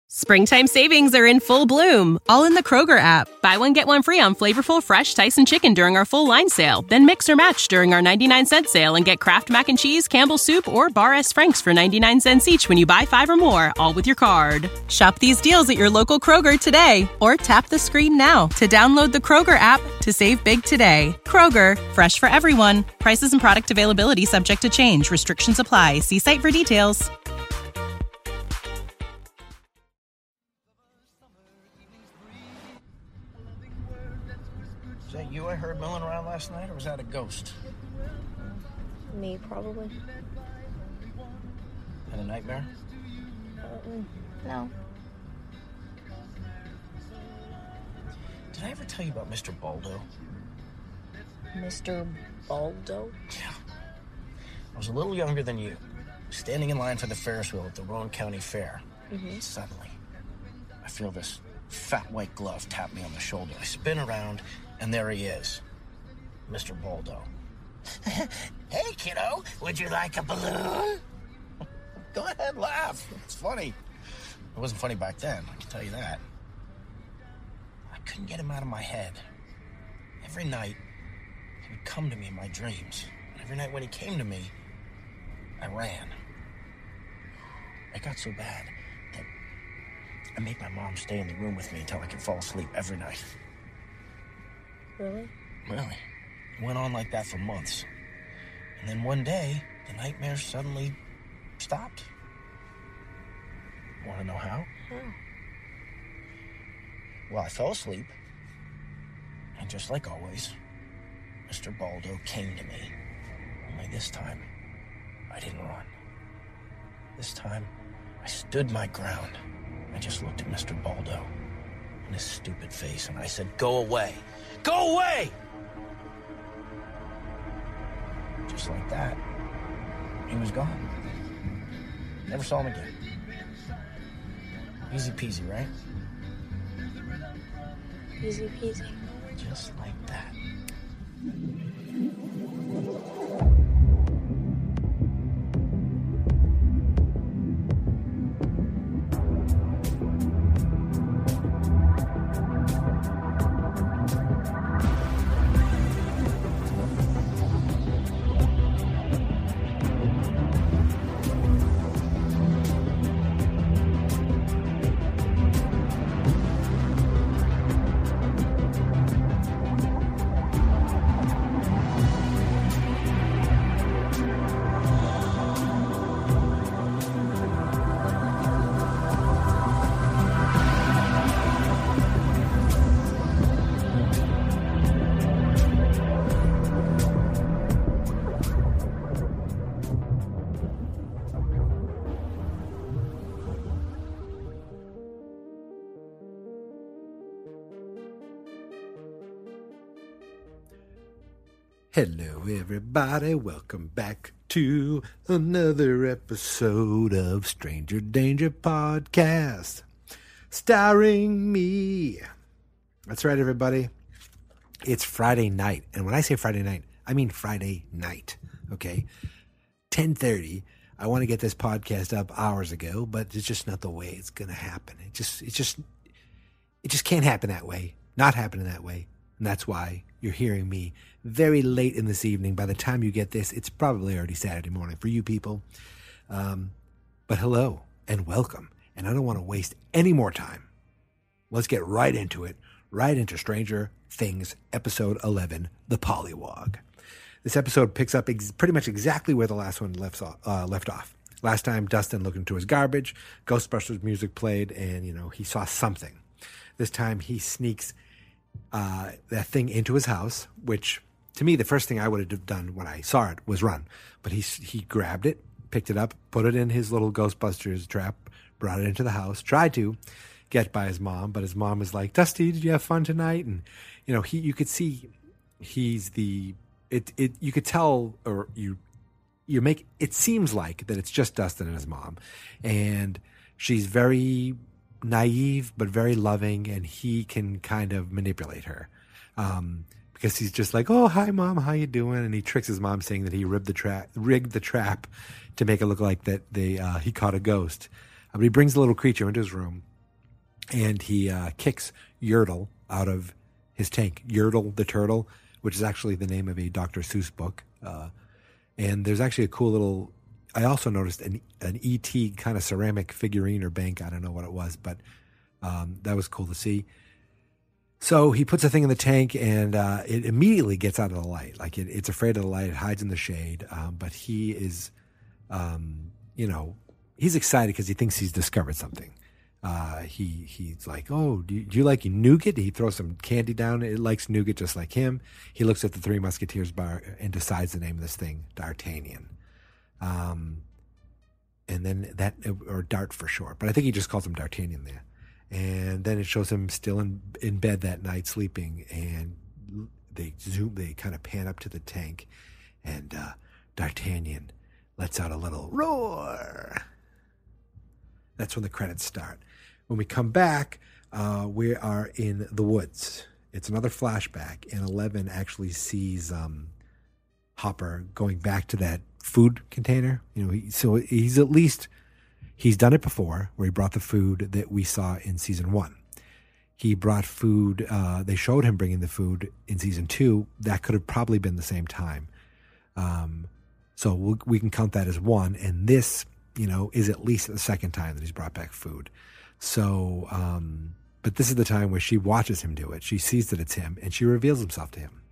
Springtime savings are in full bloom, all in the Kroger app. Buy one, get one free on flavorful, fresh Tyson chicken during our full line sale. Then mix or match during our 99-cent sale and get Kraft Mac and Cheese, Campbell's Soup, or Bar S. Frank's for 99 cents each when you buy 5 or more, all with your card. Shop these deals at your local Kroger today, or tap the screen now to download the Kroger app to save big today. Kroger, fresh for everyone. Prices and product availability subject to change. Restrictions apply. See site for details. Is that you I heard milling around last night, or was that a ghost? Me, probably. And a nightmare? No. Did I ever tell you about Mr. Baldo? Mr. Baldo? Yeah. I was a little younger than you, standing in line for the Ferris wheel at the Rowan County Fair. Mm-hmm. Suddenly, I feel this fat white glove tap me on the shoulder. I spin around, and there he is, Mr. Baldo. Hey, kiddo, would you like a balloon? Go ahead, laugh. It's funny. It wasn't funny back then, I can tell you that. I couldn't get him out of my head. Every night, he would come to me in my dreams. And every night when he came to me, I ran. It got so bad that I made my mom stay in the room with me until I could fall asleep every night. Really? Really. It went on like that for months. And then one day, the nightmares suddenly stopped. Want to know how? How? Well, I fell asleep. And just like always, Mr. Baldo came to me. Only this time, I didn't run. This time, I stood my ground. I just looked at Mr. Baldo in his stupid face, and I said, "Go away! Go away!" Just like that, he was gone. Never saw him again. Easy peasy, right? Easy peasy. Just like that. Hello, everybody. Welcome back to another episode of Stranger Danger Podcast, starring me. That's right, everybody. It's Friday night. And when I say Friday night, I mean Friday night, okay? 10:30. I want to get this podcast up hours ago, but it's just not the way it's going to happen. It just can't happen that way. Not happening that way. And that's why you're hearing me very late in this evening. By the time you get this, it's probably already Saturday morning for you people. But hello and welcome. And I don't want to waste any more time. Let's get right into it. Right into Stranger Things, episode 11, The Pollywog. This episode picks up pretty much exactly where the last one left off. Last time, Dustin looked into his garbage, Ghostbusters music played, and, he saw something. This time, he sneaks that thing into his house, which, to me, the first thing I would have done when I saw it was run. But he grabbed it, picked it up, put it in his little Ghostbusters trap, brought it into the house, tried to get by his mom, but his mom was like, "Dusty, did you have fun tonight?" And, you could see you could tell, or it seems like that it's just Dustin and his mom. And she's very naive, but very loving, and he can kind of manipulate her. Because he's just like, "Oh, hi, Mom, how you doing?" And he tricks his mom saying that he rigged the trap to make it look like that he caught a ghost. But he brings the little creature into his room, and he kicks Yertle out of his tank. Yertle the turtle, which is actually the name of a Dr. Seuss book. And there's actually a cool little... I also noticed an E.T. kind of ceramic figurine or bank. I don't know what it was, but that was cool to see. So he puts a thing in the tank, and it immediately gets out of the light. Like it's afraid of the light. It hides in the shade. But he is, he's excited because he thinks he's discovered something. He's like, oh, do you like nougat? He throws some candy down. It likes nougat just like him. He looks at the Three Musketeers bar and decides the name of this thing, D'Artagnan. And then or Dart for short, but I think he just calls him D'Artagnan there. And then it shows him still in bed that night sleeping, and they kind of pan up to the tank, and D'Artagnan lets out a little roar. That's when the credits start. When we come back, we are in the woods. It's another flashback, and 11 actually sees Hopper going back to that food container. He's done it before, where he brought the food that we saw in season 1. He brought food. They showed him bringing the food in season 2. That could have probably been the same time. So we can count that as 1. And this, is at least the second time that he's brought back food. So, but this is the time where she watches him do it. She sees that it's him, and she reveals himself to him.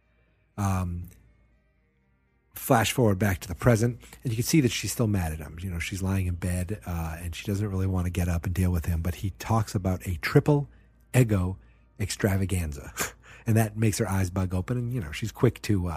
Flash forward back to the present, and you can see that she's still mad at him. She's lying in bed, and she doesn't really want to get up and deal with him, but he talks about a triple ego extravaganza, and that makes her eyes bug open, and, she's quick to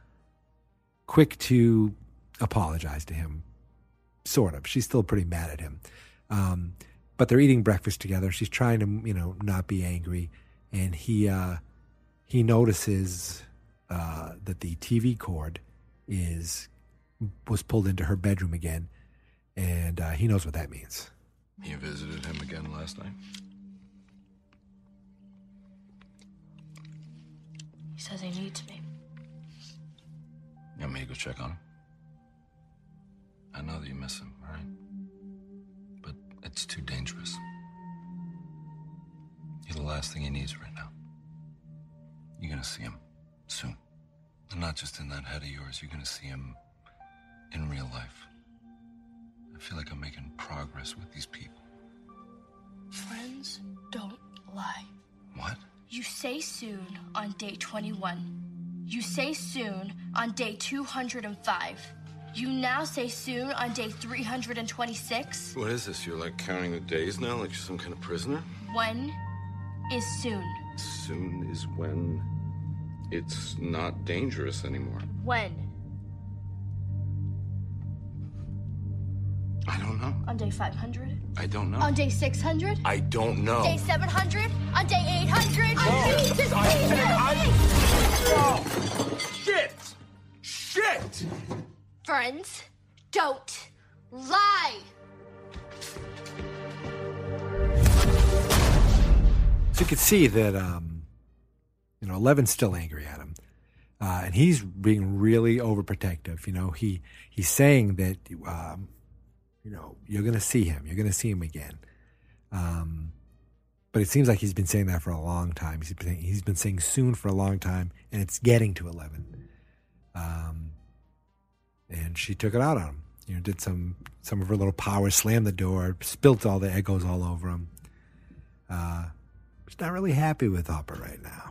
apologize to him, sort of. She's still pretty mad at him. But they're eating breakfast together. She's trying to, not be angry, and he notices that the TV cord was pulled into her bedroom again, and he knows what that means. You visited him again last night? He says he needs me. You want me to go check on him? I know that you miss him, all right? But it's too dangerous. You're the last thing he needs right now. You're gonna see him soon. And not just in that head of yours, you're gonna see him in real life. I feel like I'm making progress with these people. Friends don't lie. What? You say soon on day 21. You say soon on day 205. You now say soon on day 326. What is this? You're like counting the days now, like you're some kind of prisoner? When is soon? Soon is when it's not dangerous anymore. When? I don't know. On day 500? I don't know. On day 600? I don't know. Day 700? On day 800? Shit! Shit! Friends, don't lie! So you can see that, 11's still angry at him. And he's being really overprotective. He's saying that, you're going to see him. You're going to see him again. But it seems like he's been saying that for a long time. He's been saying soon for a long time, and it's getting to 11. And she took it out on him. Did some of her little power, slammed the door, spilt all the Eggos all over him. She's not really happy with Hopper right now.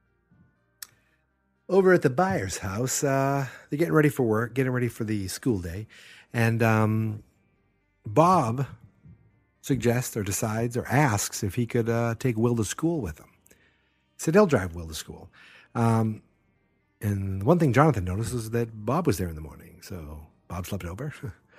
Over at the Byers' house, they're getting ready for work, getting ready for the school day. And Bob suggests or decides or asks if he could take Will to school with him. He said he'll drive Will to school. And one thing Jonathan noticed was that Bob was there in the morning, so Bob slept over.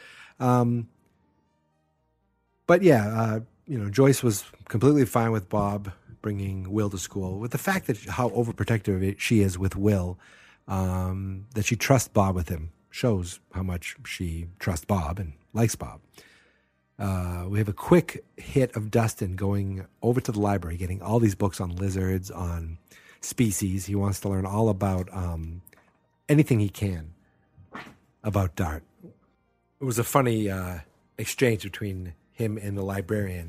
But yeah, Joyce was completely fine with Bob bringing Will to school, with the fact that how overprotective she is with Will, that she trusts Bob with him, shows how much she trusts Bob and likes Bob. We have a quick hit of Dustin going over to the library, getting all these books on lizards, on species. He wants to learn all about anything he can about Dart. It was a funny exchange between him and the librarian,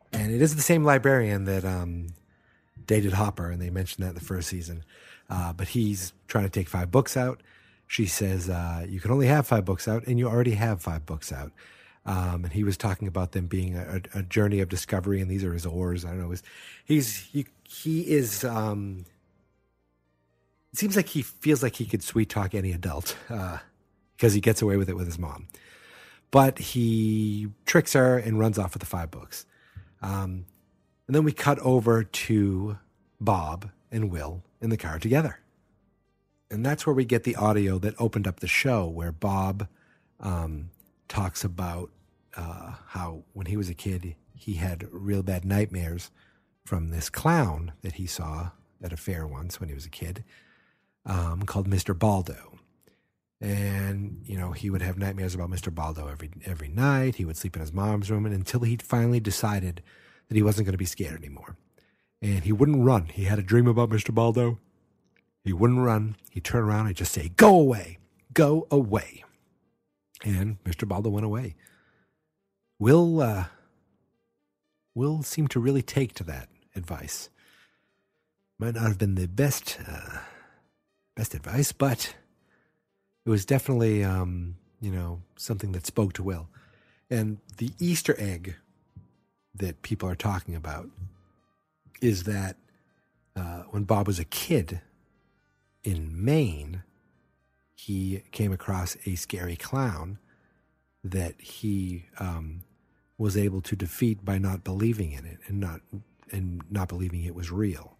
And it is the same librarian that dated Hopper, and they mentioned that in the first season. But he's trying to take 5 books out. She says, you can only have 5 books out, and you already have 5 books out. And he was talking about them being a journey of discovery, and these are his oars. I don't know. He is. It seems like he feels like he could sweet talk any adult because he gets away with it with his mom. But he tricks her and runs off with the 5 books. And then we cut over to Bob and Will in the car together. And that's where we get the audio that opened up the show, where Bob talks about how when he was a kid, he had real bad nightmares from this clown that he saw at a fair once when he was a kid, called Mr. Baldo. And, you know, he would have nightmares about Mr. Baldo every night. He would sleep in his mom's room, and until he finally decided that he wasn't going to be scared anymore. And he wouldn't run. He had a dream about Mr. Baldo. He wouldn't run. He'd turn around and just say, "Go away, go away." And Mr. Baldo went away. Will seemed to really take to that advice. Might not have been the best advice, but it was definitely, something that spoke to Will. And the Easter egg that people are talking about is that when Bob was a kid in Maine, he came across a scary clown that he was able to defeat by not believing in it and not believing it was real.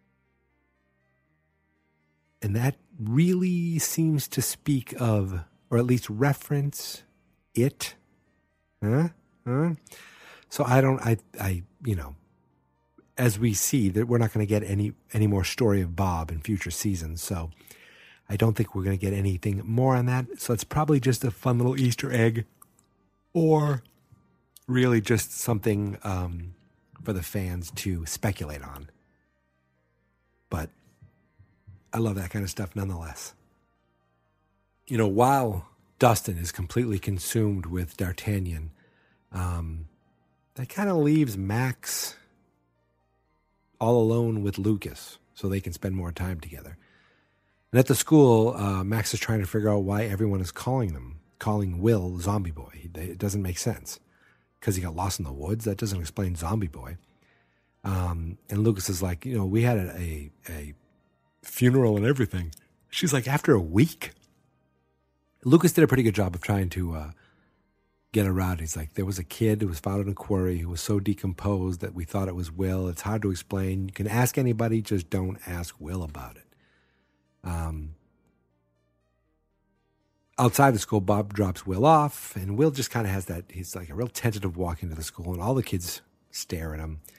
And that really seems to speak of, or at least reference, it. So as we see that we're not going to get any more story of Bob in future seasons. So I don't think we're going to get anything more on that. So it's probably just a fun little Easter egg, or really just something for the fans to speculate on. But I love that kind of stuff nonetheless. You know, while Dustin is completely consumed with D'Artagnan, that kind of leaves Max all alone with Lucas so they can spend more time together. And at the school, Max is trying to figure out why everyone is calling Will Zombie Boy. It doesn't make sense. Because he got lost in the woods? That doesn't explain Zombie Boy. And Lucas is like, we had a funeral and everything. She's like, after a week? Lucas did a pretty good job of trying to get around. He's like, there was a kid who was found in a quarry who was so decomposed that we thought it was Will. It's hard to explain. You can ask anybody, just don't ask Will about it. Outside the school, Bob drops Will off, and Will just kind of has that, he's like a real tentative walk into the school, and all the kids stare at him.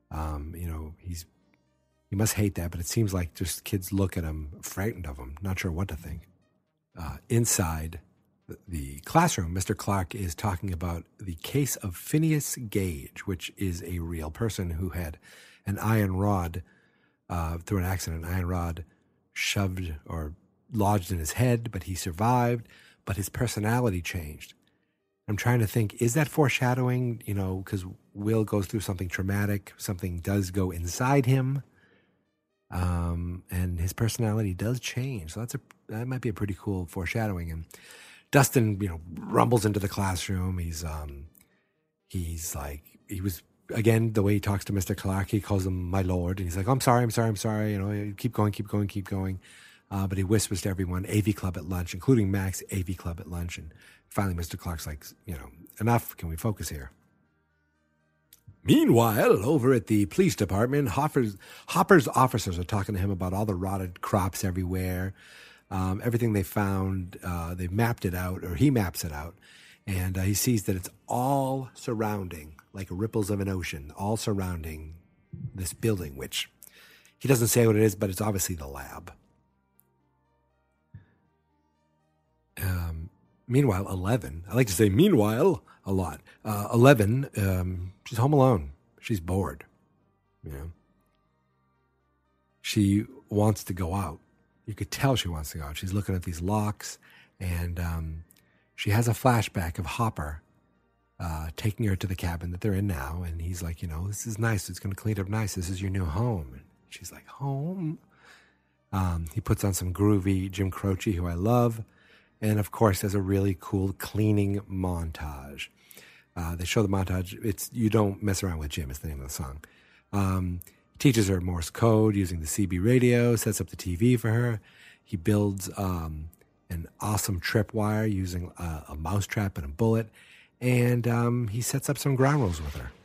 He must hate that, but it seems like just kids look at him, frightened of him, not sure what to think. Inside the classroom, Mr. Clark is talking about the case of Phineas Gage, which is a real person who had an iron rod, through an accident, an iron rod shoved or lodged in his head, but he survived, but his personality changed. I'm trying to think, is that foreshadowing, because Will goes through something traumatic, something does go inside him, and his personality does change. So that might be a pretty cool foreshadowing. And Dustin, rumbles into the classroom. He's like, he was, again, the way he talks to Mr. Clark, he calls him my lord, and he's like, I'm sorry. Keep going. But he whispers to everyone, AV Club at lunch, including Max, AV Club at lunch. And finally, Mr. Clark's like, enough. Can we focus here? Meanwhile, over at the police department, Hopper's officers are talking to him about all the rotted crops everywhere. Everything they found, they mapped it out, or he maps it out. And he sees that it's all surrounding, like ripples of an ocean, all surrounding this building, which he doesn't say what it is, but it's obviously the lab. Meanwhile, 11, I like to say meanwhile a lot. 11, she's home alone. She's bored. She wants to go out. You could tell she wants to go out. She's looking at these locks, and she has a flashback of Hopper taking her to the cabin that they're in now. And he's like, this is nice. It's going to clean up nice. This is your new home. And she's like, home? He puts on some groovy Jim Croce, who I love. And, of course, there's a really cool cleaning montage. They show the montage. It's You Don't Mess Around with Jim is the name of the song. Teaches her Morse code using the CB radio, sets up the TV for her. He builds an awesome tripwire using a mousetrap and a bullet. And he sets up some ground rules with her.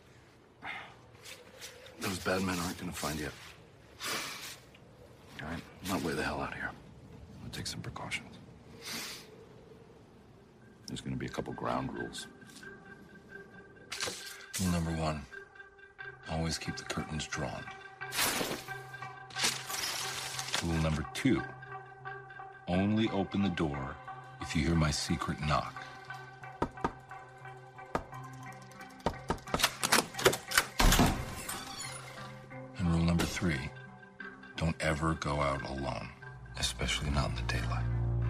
Those bad men aren't going to find you. All right? I'm not way the hell out of here. I'm going to take some precautions. There's going to be a couple ground rules. Rule number 1, always keep the curtains drawn. Rule number 2, only open the door if you hear my secret knock. And rule number 3, don't ever go out alone, especially not in the daylight.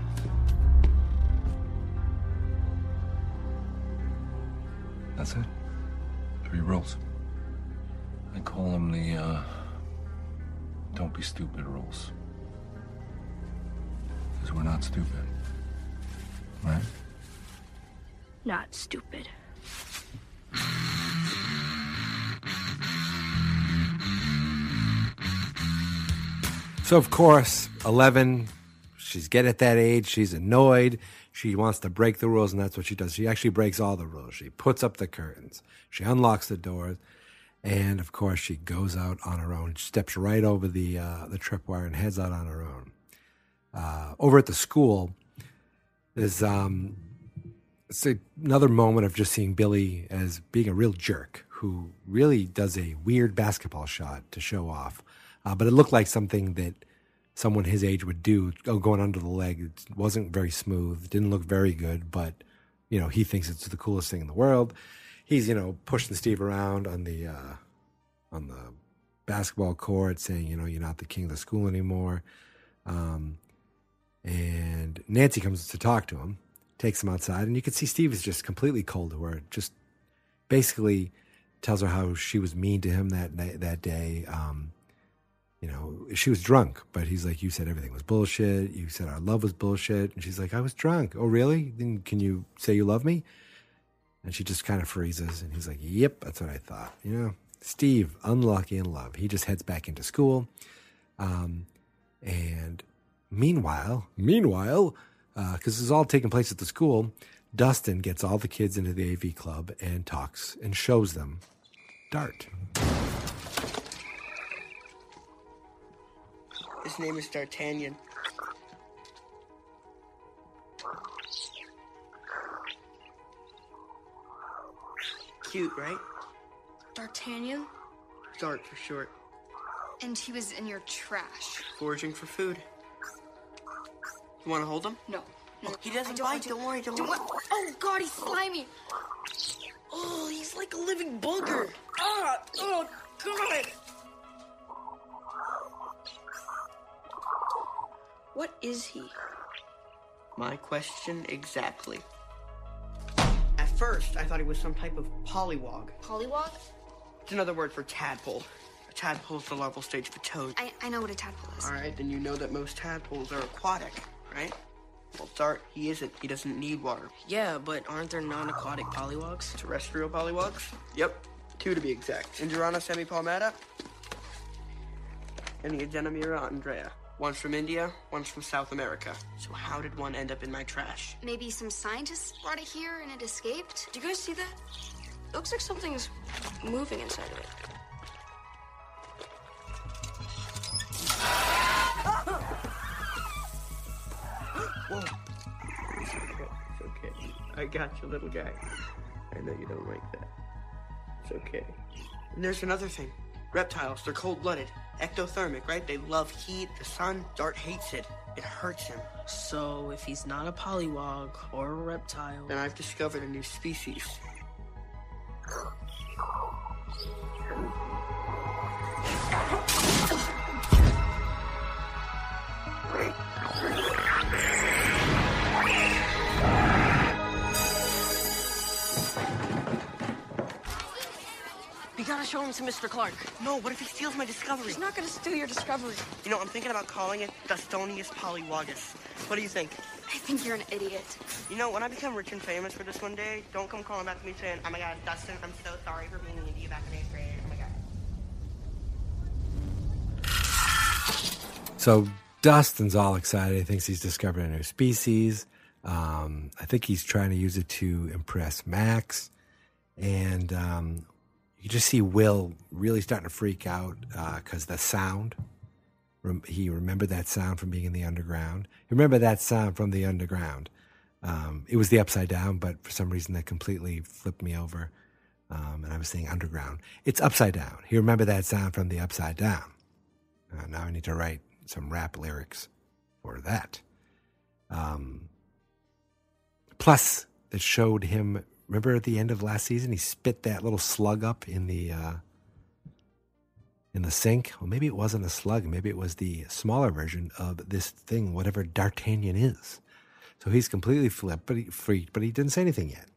That's it. 3 rules. I call them the, don't be stupid rules. Because we're not stupid. Right? Not stupid. So, of course, 11, she's getting at that age. She's annoyed. She wants to break the rules, and that's what she does. She actually breaks all the rules. She puts up the curtains. She unlocks the doors. And, of course, she goes out on her own, steps right over the tripwire and heads out on her own. Over at the school, there's it's another moment of just seeing Billy as being a real jerk who really does a weird basketball shot to show off. But it looked like something that someone his age would do, going under the leg. It wasn't very smooth, didn't look very good, but, he thinks it's the coolest thing in the world. He's, pushing Steve around on the basketball court, saying, you're not the king of the school anymore. And Nancy comes to talk to him, takes him outside, and you can see Steve is just completely cold to her. Just basically tells her how she was mean to him that day. She was drunk, but he's like, you said everything was bullshit. You said our love was bullshit. And she's like, I was drunk. Oh, really? Then can you say you love me? And she just kind of freezes. And he's like, yep, that's what I thought. Steve, unlucky in love. He just heads back into school. And meanwhile, because this is all taking place at the school, Dustin gets all the kids into the AV club and talks and shows them Dart. His name is D'Artagnan. Cute, right? D'Artagnan? Dart for short. And he was in your trash. Foraging for food. You want to hold him? No. He doesn't bite. Don't worry. Oh, God, he's slimy. Oh, he's like a living booger. Oh, God. What is he? My question exactly. At first, I thought he was some type of pollywog. Pollywog? It's another word for tadpole. A tadpole is the larval stage of a toad. I know what a tadpole is. All right, then you know that most tadpoles are aquatic, right? Well, Dart, he isn't. He doesn't need water. Yeah, but aren't there non-aquatic pollywogs? Terrestrial pollywogs? Yep, 2 to be exact. Injurana semipalmata and the Adenomira Andrea. One's from India, one's from South America. So how did one end up in my trash? Maybe some scientists brought it here and it escaped? Do you guys see that? It looks like something's moving inside of it. Whoa. It's okay. I got you, little guy. I know you don't like that. It's okay. And there's another thing. Reptiles, they're cold-blooded. Ectothermic, right? They love heat, the sun. Dart hates it. It hurts him. So if he's not a pollywog or a reptile... Then I've discovered a new species. show him to Mr. Clark. No, what if he steals my discovery? He's not gonna steal your discovery. You know, I'm thinking about calling it Dustonius polywogus. What do you think? I think you're an idiot. You know, when I become rich and famous for this one day, don't come calling back to me saying, oh my God, Dustin, I'm so sorry for being an idiot back in 8th grade. Oh my God. So Dustin's all excited. He thinks he's discovered a new species. I think he's trying to use it to impress Max. And you just see Will really starting to freak out because the sound. He remembered that sound from being in the underground. Remember that sound from the underground. It was the Upside Down, but for some reason that completely flipped me over. And I was saying underground. It's Upside Down. He remembered that sound from the Upside Down. Now I need to write some rap lyrics for that. Plus, it showed him, remember at the end of last season, he spit that little slug up in the sink? Well, maybe it wasn't a slug. Maybe it was the smaller version of this thing, whatever D'Artagnan is. So he's completely freaked, but he didn't say anything yet.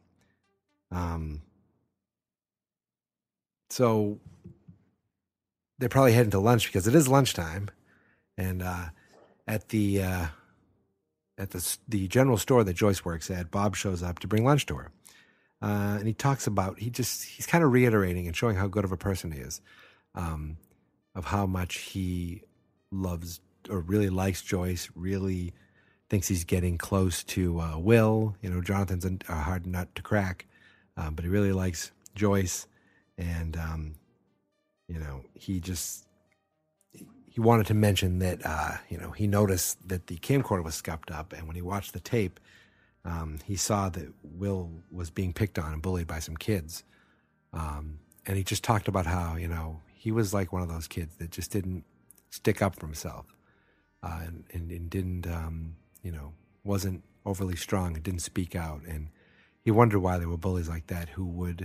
So they're probably heading to lunch because it is lunchtime. And at the general store that Joyce works at, Bob shows up to bring lunch to her. And he talks about, he's kind of reiterating and showing how good of a person he is, of how much he loves or really likes Joyce, really thinks he's getting close to Will. You know, Jonathan's a hard nut to crack, but he really likes Joyce. And, you know, he wanted to mention that, you know, he noticed that the camcorder was scuffed up. And when he watched the tape, he saw that Will was being picked on and bullied by some kids. And he just talked about how, you know, he was like one of those kids that just didn't stick up for himself and didn't, you know, wasn't overly strong and didn't speak out. And he wondered why there were bullies like that who would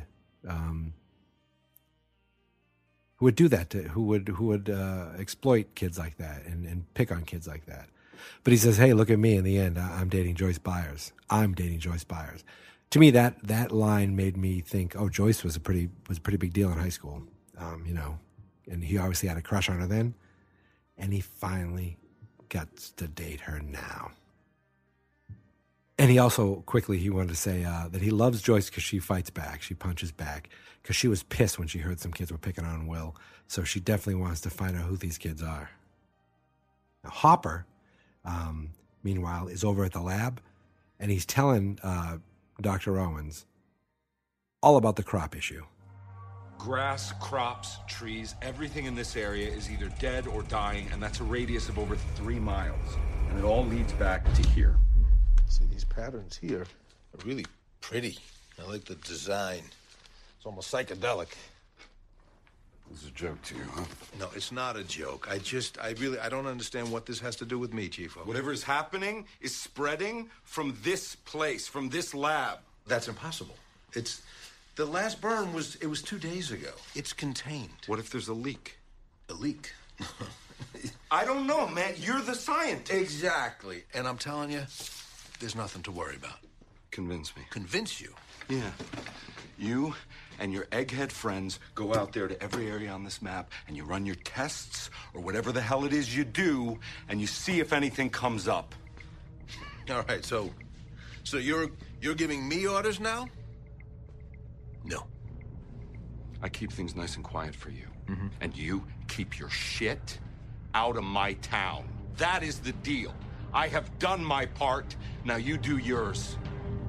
do that, who would exploit kids like that and pick on kids like that. But he says, hey, look at me. In the end, I'm dating Joyce Byers. I'm dating Joyce Byers. To me, that line made me think, oh, Joyce was a pretty big deal in high school, you know, and he obviously had a crush on her then, and he finally gets to date her now. And he also he wanted to say that he loves Joyce because she fights back, she punches back, because she was pissed when she heard some kids were picking on Will, so she definitely wants to find out who these kids are. Now, Hopper, meanwhile, is over at the lab, and he's telling Dr. Owens all about the crop issue. Grass, crops, trees, everything in this area is either dead or dying, and that's a radius of over 3 miles. And it all leads back to here. See, these patterns here are really pretty. I like the design. It's almost psychedelic. This is a joke to you, huh? No, it's not a joke. I don't understand what this has to do with me, Chief. Whatever is happening is spreading from this place, from this lab. That's impossible. The last burn was 2 days ago. It's contained. What if there's a leak? A leak? I don't know, man. You're the scientist. Exactly. And I'm telling you, there's nothing to worry about. Convince me. Convince you? Yeah. You and your egghead friends go out there to every area on this map and you run your tests or whatever the hell it is you do and you see if anything comes up. All right, so you're giving me orders now? No. I keep things nice and quiet for you. Mm-hmm. And you keep your shit out of my town. That is the deal. I have done my part. Now you do yours.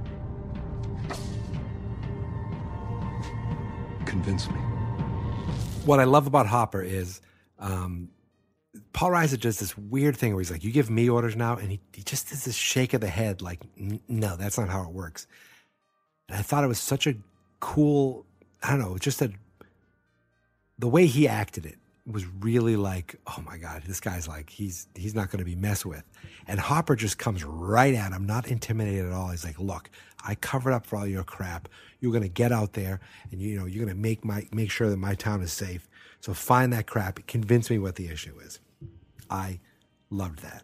Convince me. What I love about Hopper is Paul Reiser does this weird thing where he's like, you give me orders now? And he just does this shake of the head like, no, that's not how it works. And I thought it was such a cool, I don't know, just the way he acted it was really like, oh my God, this guy's like, he's not going to be messed with. And Hopper just comes right at him, not intimidated at all. He's like, look, I covered up for all your crap. You're going to get out there and you're going to make sure that my town is safe. So find that crap. Convince me what the issue is. I loved that.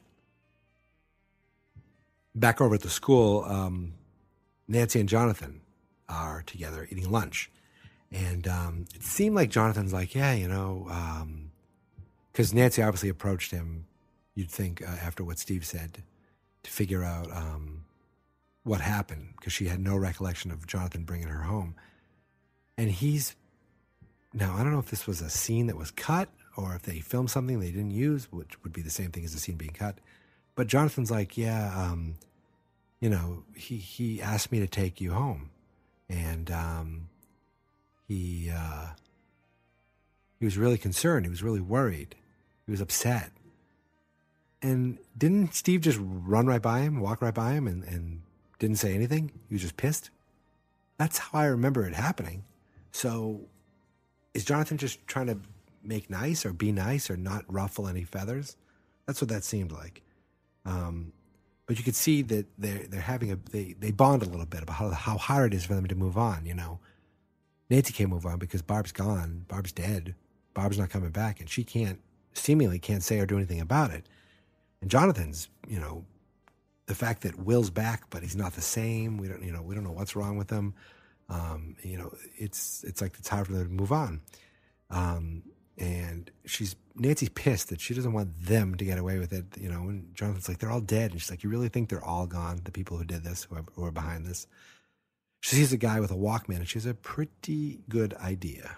Back over at the school, Nancy and Jonathan are together eating lunch. And it seemed like Jonathan's like, yeah, because Nancy obviously approached him, you'd think, after what Steve said, to figure out what happened, because she had no recollection of Jonathan bringing her home. And now, I don't know if this was a scene that was cut or if they filmed something they didn't use, which would be the same thing as the scene being cut. But Jonathan's like, yeah, he asked me to take you home. And he was really concerned. He was really worried. He was upset. And didn't Steve just run right by him, walk right by him, and didn't say anything? He was just pissed? That's how I remember it happening. So is Jonathan just trying to make nice or be nice or not ruffle any feathers? That's what that seemed like. But you could see that they're having they bond a little bit about how hard it is for them to move on, Nancy can't move on because Barb's gone. Barb's dead. Barb's not coming back, and she seemingly can't say or do anything about it. And Jonathan's, the fact that Will's back, but he's not the same. We don't know what's wrong with him. It's like it's hard for them to move on. And Nancy's pissed that she doesn't want them to get away with it. And Jonathan's like, they're all dead. And she's like, you really think they're all gone? The people who did this, who are behind this? She sees a guy with a Walkman, and she has a pretty good idea.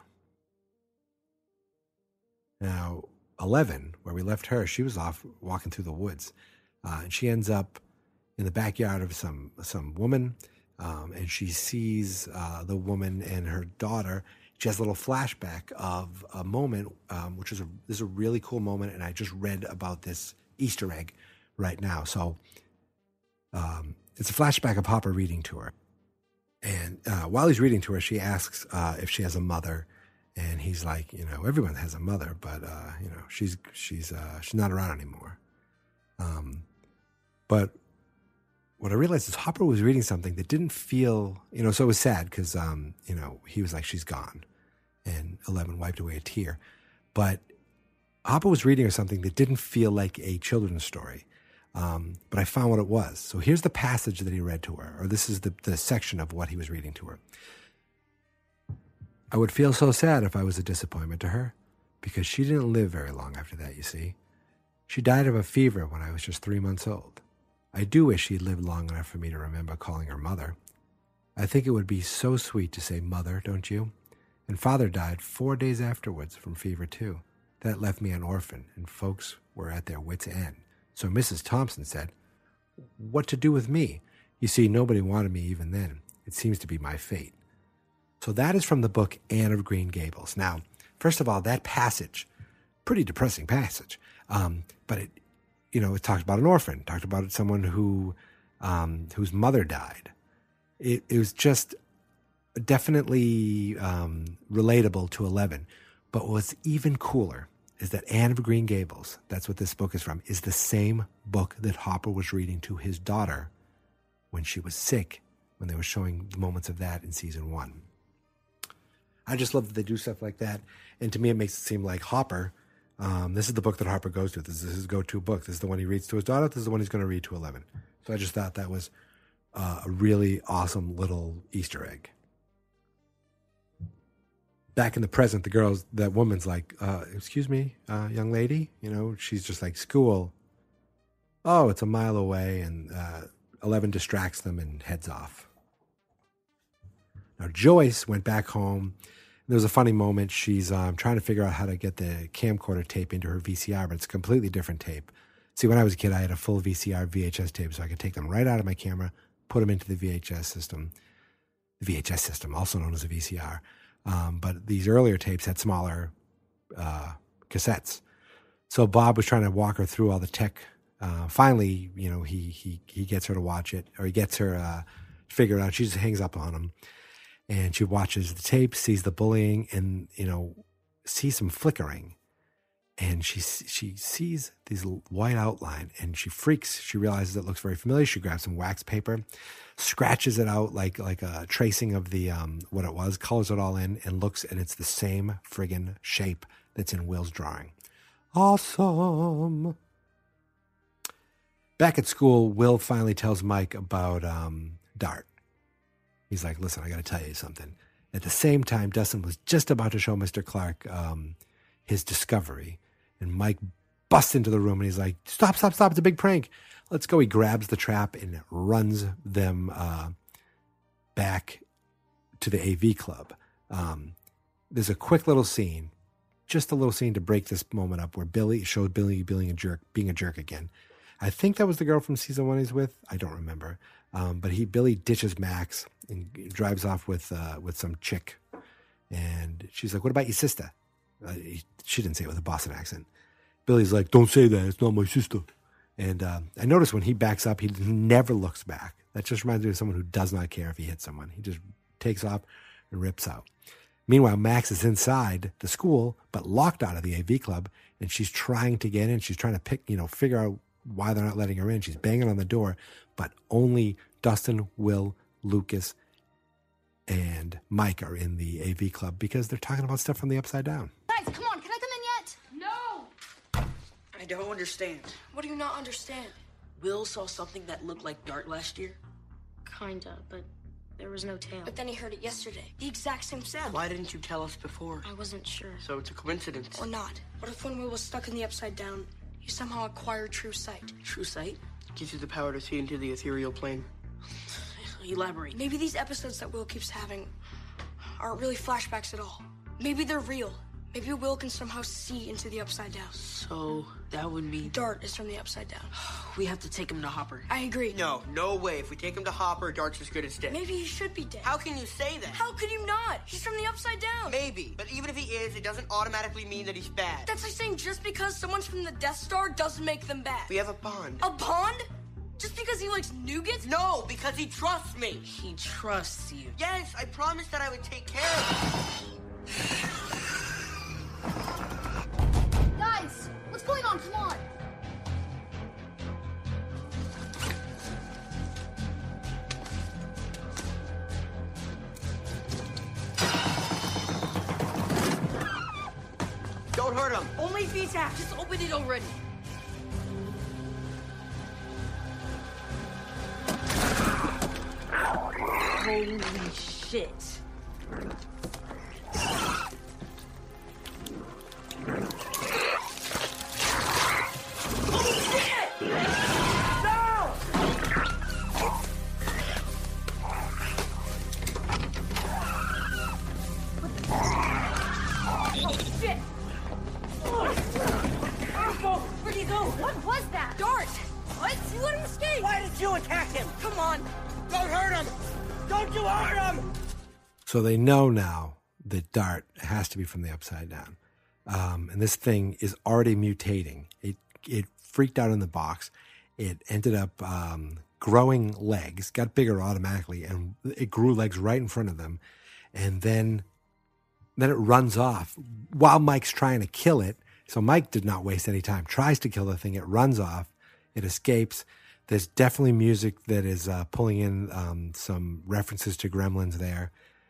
Now, 11, where we left her, she was off walking through the woods. And she ends up in the backyard of some woman, and she sees the woman and her daughter. She has a little flashback of a moment, which is this is a really cool moment, and I just read about this Easter egg right now. So it's a flashback of Hopper reading to her. And while he's reading to her, she asks if she has a mother. And he's like, everyone has a mother, but she's not around anymore. But what I realized is Hopper was reading something that didn't feel, so it was sad because he was like, she's gone, and 11 wiped away a tear. But Hopper was reading her something that didn't feel like a children's story. But I found what it was. So here's the passage that he read to her, or this is the section of what he was reading to her. I would feel so sad if I was a disappointment to her, because she didn't live very long after that, you see. She died of a fever when I was just 3 months old. I do wish she'd lived long enough for me to remember calling her mother. I think it would be so sweet to say mother, don't you? And father died 4 days afterwards from fever too. That left me an orphan, and folks were at their wits' end. So Mrs. Thompson said, what to do with me? You see, nobody wanted me even then. It seems to be my fate. So that is from the book Anne of Green Gables. Now, first of all, that passage, pretty depressing passage, but it talks about an orphan, talked about someone whose mother died. It was just definitely relatable to 11. But what's even cooler is that Anne of Green Gables, that's what this book is from, is the same book that Hopper was reading to his daughter when she was sick, when they were showing the moments of that in season 1. I just love that they do stuff like that. And to me, it makes it seem like Hopper, this is the book that Hopper goes to. This is his go-to book. This is the one he reads to his daughter. This is the one he's going to read to 11. So I just thought that was a really awesome little Easter egg. Back in the present, that woman's like, excuse me, young lady? She's just like, school. Oh, it's a mile away. And 11 distracts them and heads off. Now, Joyce went back home. There was a funny moment. She's trying to figure out how to get the camcorder tape into her VCR, but it's a completely different tape. See, when I was a kid, I had a full VCR, VHS tape, so I could take them right out of my camera, put them into the VHS system, also known as a VCR. But these earlier tapes had smaller cassettes. So Bob was trying to walk her through all the tech. Finally, he gets her to watch it, or he gets her to figure it out. She just hangs up on him. And she watches the tape, sees the bullying, and, sees some flickering. And she sees this white outline, and she freaks. She realizes it looks very familiar. She grabs some wax paper, scratches it out like a tracing of the what it was, colors it all in, and looks, and it's the same friggin' shape that's in Will's drawing. Awesome. Back at school, Will finally tells Mike about Dart. He's like, listen, I got to tell you something. At the same time, Dustin was just about to show Mr. Clark his discovery, and Mike busts into the room and he's like, stop, it's a big prank. Let's go. He grabs the trap and runs them back to the AV club. There's a quick little scene, just a little scene to break this moment up, where Billy showed Billy being a jerk again. I think that was the girl from season 1 he's with. I don't remember. But Billy ditches Max and drives off with some chick. And she's like, what about your sister? She didn't say it with a Boston accent. Billy's like, don't say that. It's not my sister. And I noticed when he backs up, he never looks back. That just reminds me of someone who does not care if he hits someone. He just takes off and rips out. Meanwhile, Max is inside the school, but locked out of the AV club, and she's trying to get in. She's trying to figure out why they're not letting her in. She's banging on the door, but only Dustin, Will, Lucas, and Mike are in the AV club because they're talking about stuff from the Upside Down. Guys, come on, can I come in yet? No! I don't understand. What do you not understand? Will saw something that looked like Dart last year. Kinda, but there was no tail. But then he heard it yesterday. The exact same sound. Why didn't you tell us before? I wasn't sure. So it's a coincidence. Or not. What if when Will was stuck in the Upside Down, he somehow acquired true sight? True sight? Gives you the power to see into the ethereal plane. Elaborate. Maybe these episodes that Will keeps having aren't really flashbacks at all. Maybe they're real. Maybe Will can somehow see into the Upside Down. So that would mean Dart is from the Upside Down. we have to take him to Hopper. I agree. No way. If we take him to Hopper, Dart's as good as dead. Maybe he should be dead. How can you say that? How could you not? He's from the Upside Down. Maybe. But even if he is, it doesn't automatically mean that he's bad. That's like saying just because someone's from the Death Star doesn't make them bad. We have a bond. A bond? Just because he likes nougat? No, because he trusts me. He trusts you. Yes, I promised that I would take care of him. Guys, what's going on? Come on. Don't hurt him. Only if he's attacked. Just open it already. Holy shit. Where'd he go? What was that? Dart! What? You let him escape! Why did you attack him? Come on! Don't hurt him! Don't you hurt him! So they know now that Dart has to be from the Upside Down. And this thing is already mutating. It freaked out in the box. It ended up growing legs, got bigger automatically, and it grew legs right in front of them. And then it runs off while Mike's trying to kill it. So Mike did not waste any time, tries to kill the thing. It runs off. It escapes. There's definitely music that is pulling in some references to Gremlins there.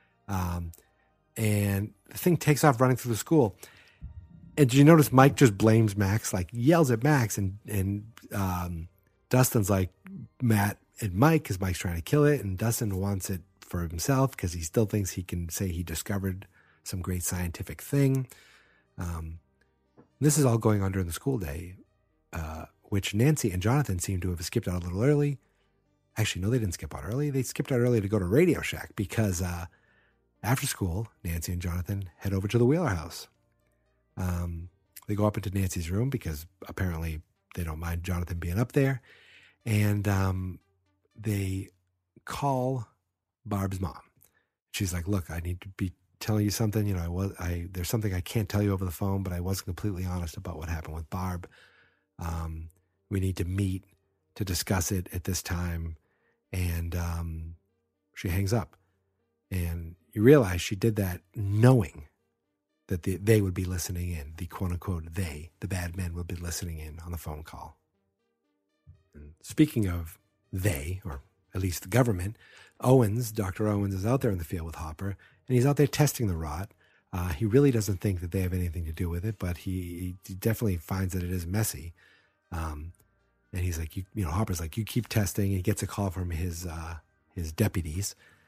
And the thing takes off running through the school. And did you notice Mike just blames Max, like yells at Max, and Dustin's like Matt and Mike because Mike's trying to kill it, and Dustin wants it for himself because he still thinks he can say he discovered some great scientific thing. This is all going on during the school day, which Nancy and Jonathan seem to have skipped out a little early. Actually, no, they didn't skip out early. They skipped out early to go to Radio Shack because after school, Nancy and Jonathan head over to the Wheeler house. They go up into Nancy's room because apparently they don't mind Jonathan being up there. And they call Barb's mom. She's like, look, I need to be telling you something. You know, there's something I can't tell you over the phone, but I wasn't completely honest about what happened with Barb. We need to meet to discuss it at this time. And she hangs up. And you realize she did that knowing that they would be listening in. The quote-unquote they, the bad men, would be listening in on the phone call. And speaking of they, or at least the government, Dr. Owens is out there in the field with Hopper, and he's out there testing the rot. He really doesn't think that they have anything to do with it, but he definitely finds that it is messy. And he's like, Hopper's like, you keep testing. He gets a call from his deputies,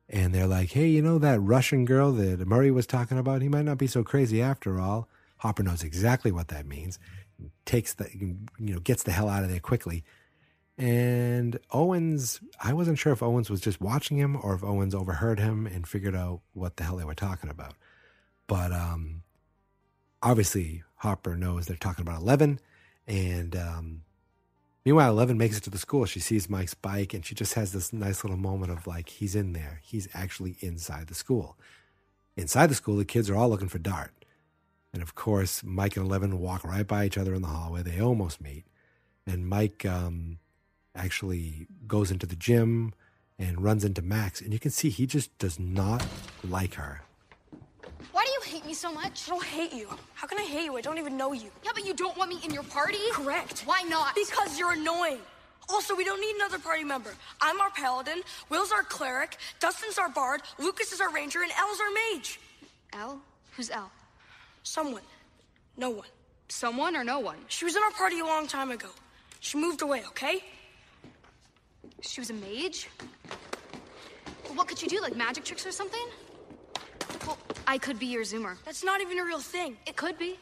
And they're like, hey, you know that Russian girl that Murray was talking about? He might not be so crazy after all. Hopper knows exactly what that means. Gets the hell out of there quickly. And Owens, I wasn't sure if Owens was just watching him or if Owens overheard him and figured out what the hell they were talking about. But obviously, Hopper knows they're talking about 11. And meanwhile, 11 makes it to the school. She sees Mike's bike, and she just has this nice little moment of like, he's in there. He's actually inside the school. Inside the school, the kids are all looking for Dart. And of course, Mike and 11 walk right by each other in the hallway. They almost meet. And Mike actually goes into the gym and runs into Max. And you can see he just does not like her. Why do you hate me so much? I don't hate you. How can I hate you? I don't even know you. Yeah, but you don't want me in your party? Correct. Why not? Because you're annoying. Also, we don't need another party member. I'm our paladin, Will's our cleric, Dustin's our bard, Lucas is our ranger, and Elle's our mage. Elle? Who's Elle? Someone. No one. Someone or no one? She was in our party a long time ago. She moved away, okay? She was a mage? Well, what could she do, like magic tricks or something? Well, I could be your Zoomer. That's not even a real thing. It could be.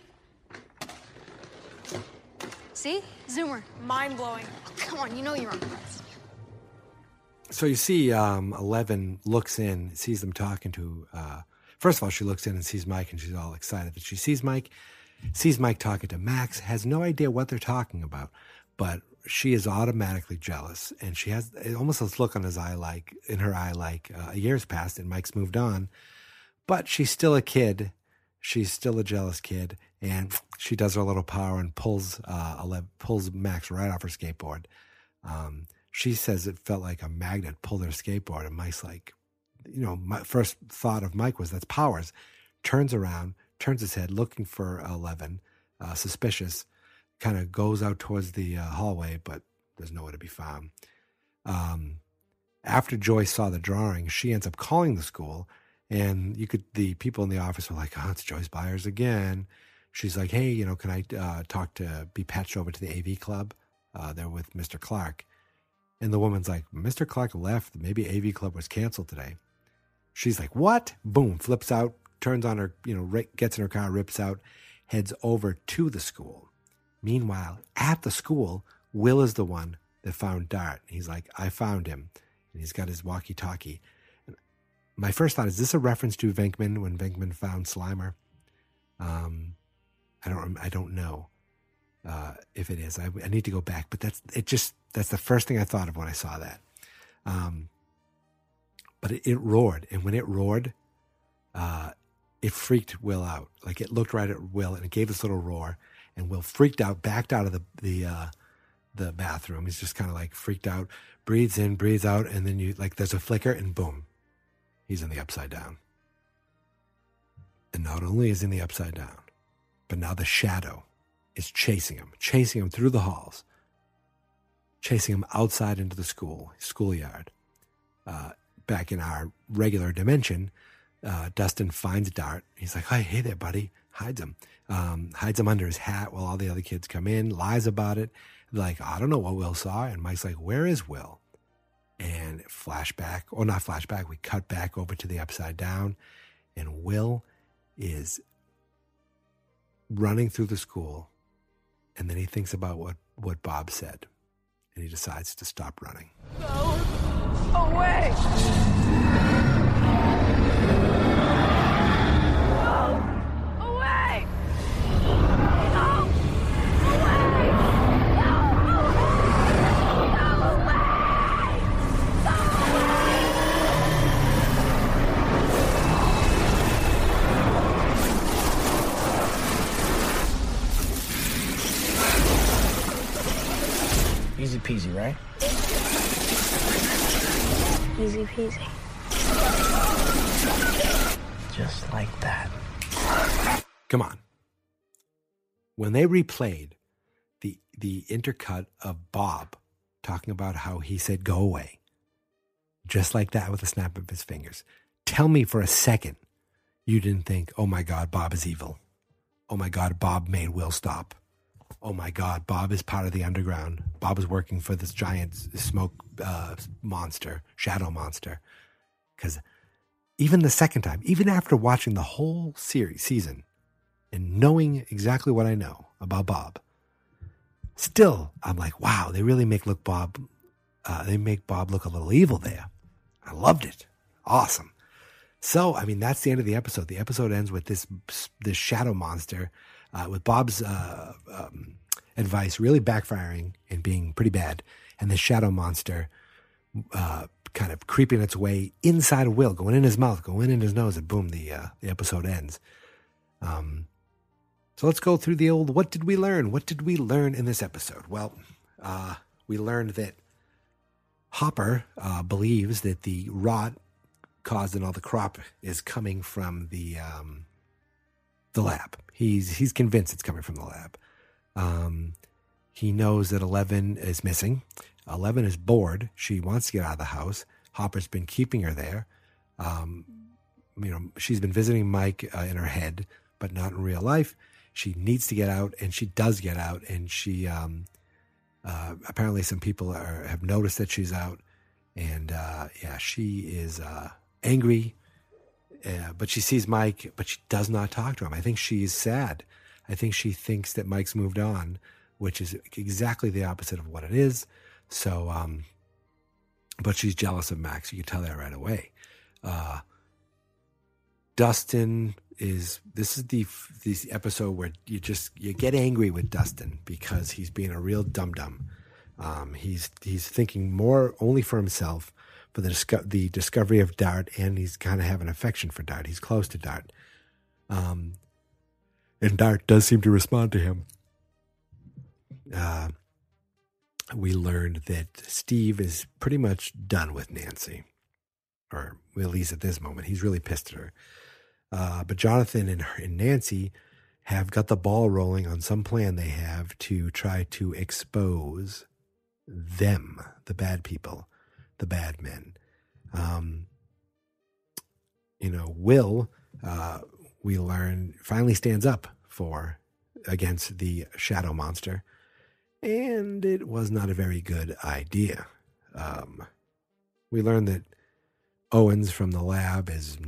See? Zoomer. Mind-blowing. Oh, come on, you know you're impressed. So you see 11 looks in, sees them talking to... first of all, she looks in and sees Mike, and she's all excited that she sees Mike talking to Max, has no idea what they're talking about, but she is automatically jealous, and she has almost this look on in her eye like a year's passed and Mike's moved on, but she's still a kid. She's still a jealous kid, and she does her little power and pulls Max right off her skateboard. She says it felt like a magnet pulled her skateboard, and Mike's like, my first thought of Mike was that's powers. Turns around, turns his head, looking for 11, suspicious, kind of goes out towards the hallway, but there's nowhere to be found. After Joyce saw the drawing, she ends up calling the school, and the people in the office were like, oh, it's Joyce Byers again. She's like, hey, can I be patched over to the AV club? They're with Mr. Clark. And the woman's like, Mr. Clark left. Maybe AV club was canceled today. She's like, what? Boom, flips out, turns on her, gets in her car, rips out, heads over to the school. Meanwhile, at the school, Will is the one that found Dart. He's like, I found him. And he's got his walkie-talkie. My first thought, is this a reference to Venkman when Venkman found Slimer? I don't know if it is. I need to go back, but that's the first thing I thought of when I saw that. But it roared, and when it roared, it freaked Will out. Like, it looked right at Will, and it gave this little roar, and Will freaked out, backed out of the bathroom. He's just kind of like freaked out, breathes in, breathes out, and then there's a flicker, and boom, he's in the Upside Down. And not only is he in the Upside Down, but now the shadow is chasing him through the halls, chasing him outside into the schoolyard. Back in our regular dimension, Dustin finds Dart. He's like, hey there, buddy. Hides him under his hat while all the other kids come in, lies about it. They're like, I don't know what Will saw. And Mike's like, where is Will? And we cut back over to the Upside Down, and Will is running through the school, and then he thinks about what Bob said, and he decides to stop running. Go away! Go away! Go away! Easy peasy, right? Easy peasy. Just like that. Come on. When they replayed the intercut of Bob talking about how he said go away, just like that with a snap of his fingers, tell me for a second you didn't think, oh my God, Bob is evil. Oh my God, Bob made Will stop. Oh my God, Bob is part of the underground. Bob is working for this giant smoke monster, shadow monster. Because even the second time, even after watching the whole season and knowing exactly what I know about Bob, still, I'm like, wow, they really make Bob look a little evil there. I loved it. Awesome. So, I mean, that's the end of the episode. The episode ends with this shadow monster, with Bob's advice really backfiring and being pretty bad, and the shadow monster kind of creeping its way inside of Will, going in his mouth, going in his nose, and boom, the episode ends. So let's go through the old, what did we learn? What did we learn in this episode? Well, we learned that Hopper believes that the rot caused in all the crop is coming from the lab. He's convinced it's coming from the lab. He knows that 11 is missing. 11 is bored. She wants to get out of the house. Hopper's been keeping her there. She's been visiting Mike in her head, but not in real life. She needs to get out, and she does get out. And she apparently some people have noticed that she's out, and she is angry. But she sees Mike, but she does not talk to him. I think she's sad. I think she thinks that Mike's moved on, which is exactly the opposite of what it is. So, but she's jealous of Max. You can tell that right away. Dustin this is the episode where you get angry with Dustin because he's being a real dum-dum. He's thinking more only for himself, for the discovery of Dart, and he's kind of have an affection for Dart. He's close to Dart. And Dart does seem to respond to him. We learned that Steve is pretty much done with Nancy, or at least at this moment. He's really pissed at her. But Jonathan and Nancy have got the ball rolling on some plan they have to try to expose them, the bad people, the bad men. Will, we learn, finally stands up against the shadow monster. And it was not a very good idea. We learned that Owens from the lab is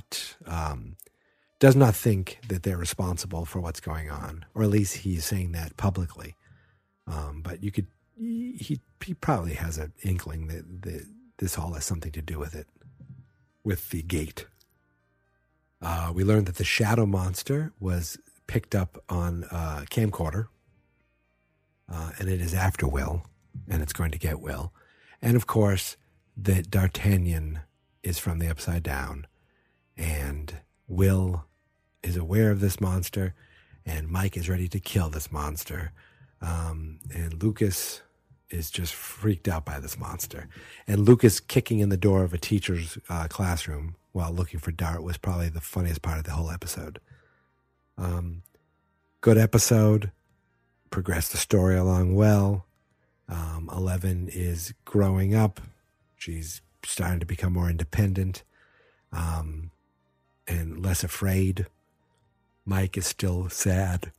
does not think that they're responsible for what's going on, or at least he's saying that publicly. But he probably has an inkling that this all has something to do with it, with the gate. We learned that the shadow monster was picked up on a camcorder. And it is after Will, and it's going to get Will. And, of course, that D'Artagnan is from the Upside Down, and Will is aware of this monster, and Mike is ready to kill this monster. And Lucas is just freaked out by this monster. And Lucas kicking in the door of a teacher's classroom while looking for Dart was probably the funniest part of the whole episode. Good episode. Progressed the story along well. 11 is growing up. She's starting to become more independent and less afraid. Mike is still sad.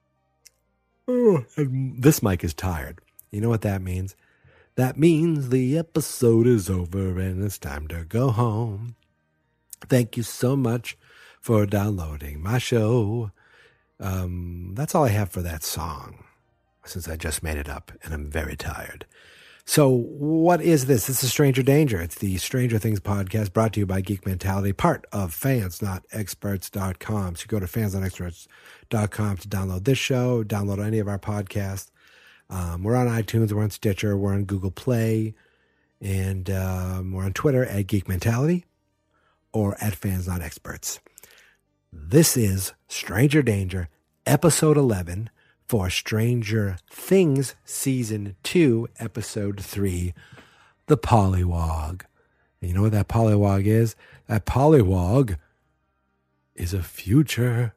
And this Mike is tired. You know what that means? That means the episode is over and it's time to go home. Thank you so much for downloading my show. That's all I have for that song, since I just made it up and I'm very tired. So what is this? This is Stranger Danger. It's the Stranger Things podcast brought to you by Geek Mentality, part of fansnotexperts.com. So you go to fansnotexperts.com to download this show, download any of our podcasts. We're on iTunes, we're on Stitcher, we're on Google Play, and we're on Twitter at Geek Mentality or at fansnotexperts. This is Stranger Danger, episode 11, for Stranger Things Season 2, Episode 3, The Pollywog. And you know what that Pollywog is? That Pollywog is a future.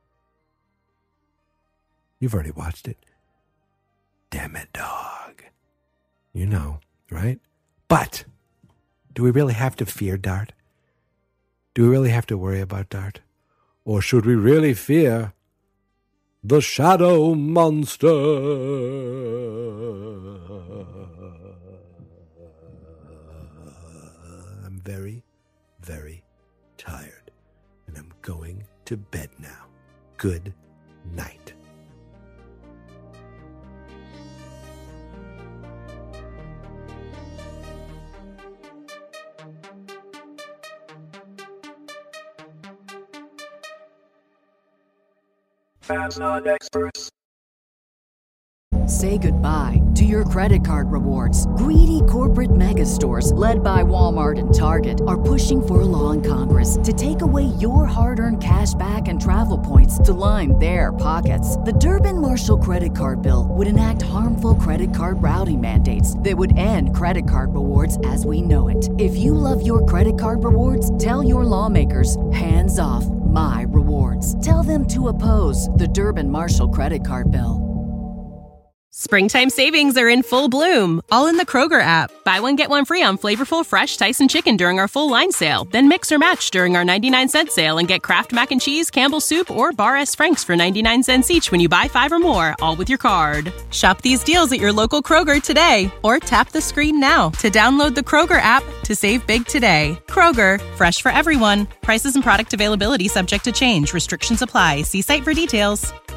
You've already watched it. Damn it, dog. You know, right? But do we really have to fear Dart? Do we really have to worry about Dart? Or should we really fear the shadow monster? I'm very, very to bed now. Good night. Fans not experts. Say goodbye to your credit card rewards. Greedy corporate mega stores, led by Walmart and Target, are pushing for a law in Congress to take away your hard-earned cash back and travel points to line their pockets. The Durbin-Marshall credit card bill would enact harmful credit card routing mandates that would end credit card rewards as we know it. If you love your credit card rewards, tell your lawmakers, hands off my rewards. Tell them to oppose the Durbin-Marshall credit card bill. Springtime savings are in full bloom, all in the Kroger app. Buy one, get one free on flavorful, fresh Tyson chicken during our full line sale. Then mix or match during our 99-cent sale and get Kraft Mac and Cheese, Campbell's Soup, or Bar S. Frank's for 99 cents each when you buy 5 or more, all with your card. Shop these deals at your local Kroger today, or tap the screen now to download the Kroger app to save big today. Kroger, fresh for everyone. Prices and product availability subject to change. Restrictions apply. See site for details.